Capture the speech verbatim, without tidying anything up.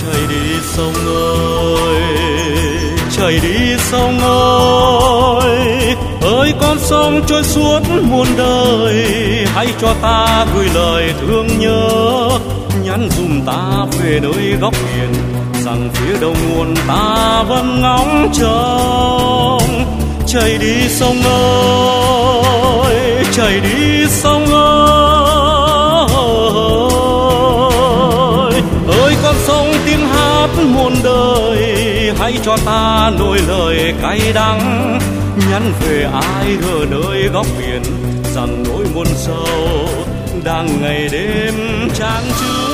chảy đi sông ơi, chảy đi sông ơi, ơi con sông trôi suốt muôn đời, hãy cho ta gửi lời thương nhớ, nhắn dùm ta về nơi góc biển, rằng phía đầu nguồn ta vẫn ngóng trông. Chảy đi sông ơi, chảy đi sông ơi, ơi con sông tiếng hát muôn đời, hãy cho ta nối lời cay đắng, nhắn về ai ở nơi góc biển, rằng nỗi muôn sầu đang ngày đêm chan chứa.